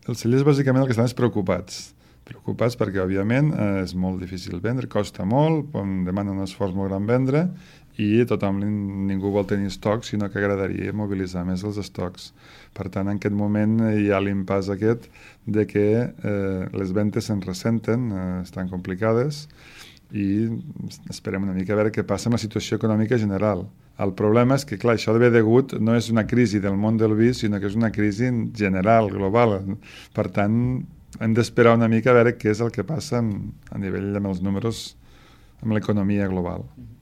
Els cellers bàsicament el que estan és preocupats perquè, òbviament, és molt difícil vendre, costa molt, demana un esforç molt gran vendre i ningú vol tenir estocs, sinó que agradaria mobilitzar més els estocs. Per tant, en aquest moment hi ha l'impàs aquest de que les ventes se'n ressenten, estan complicades i esperem una mica a veure què passa amb la situació econòmica general. El problema és que, clar, això de ve degut no és una crisi del món del vi, sinó que és una crisi general, global. Per tant, hem d'esperar una mica a veure què és el que passa a nivell amb els números, amb l'economia global.